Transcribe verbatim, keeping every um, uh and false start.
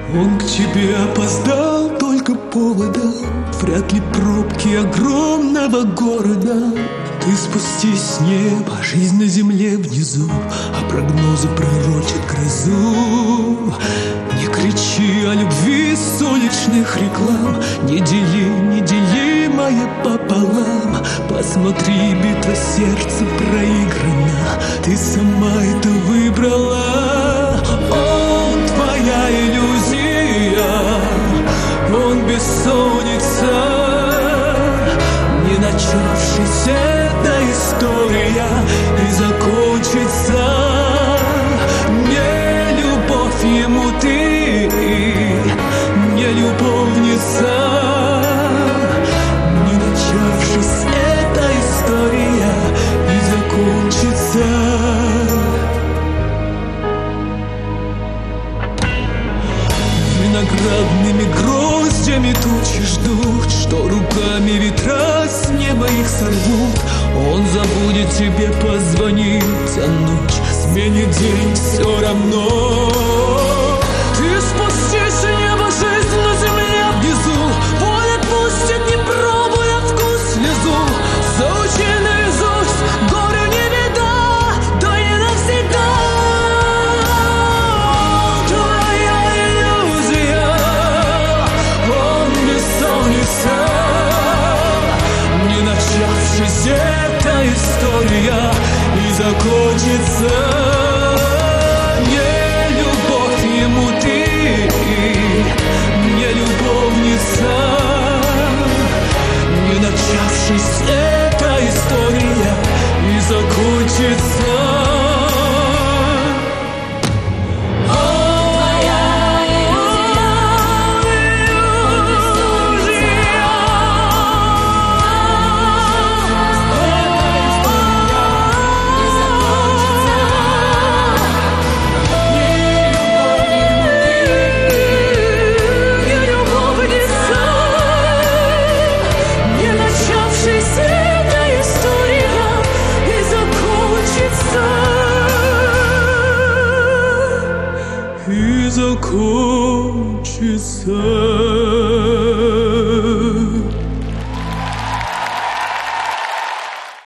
Он к тебе опоздал только поводом, вряд ли пробки огромного города. Ты спустись с неба, жизнь на земле внизу, а прогнозы пророчат грозу. Не кричи о любви с уличных реклам, не дели неделимое пополам. Посмотри, битва сердца проиграна, ты сама это выбрала. Он твоя иллюзия, он бессонница, не начавшийся история и закончится. Не любовь ему ты, не любовница, не начавшись эта история и закончится. Виноградными гроздями тучи ждут, что руками ветра с неба их сорвут. Он забудет тебе позвонить, а ночь сменит день все равно. Ты спустись с неба, жизнь на земле внизу, боль отпустит, не пробуя вкус слезу. Заучи наизусть, горю не беда, да не навсегда. Твоя иллюзия, он бессонница, не начавшийся эта история и закончится. Не любовь ему ты, не любовница, не начавшись эта история и закончится. И закончится.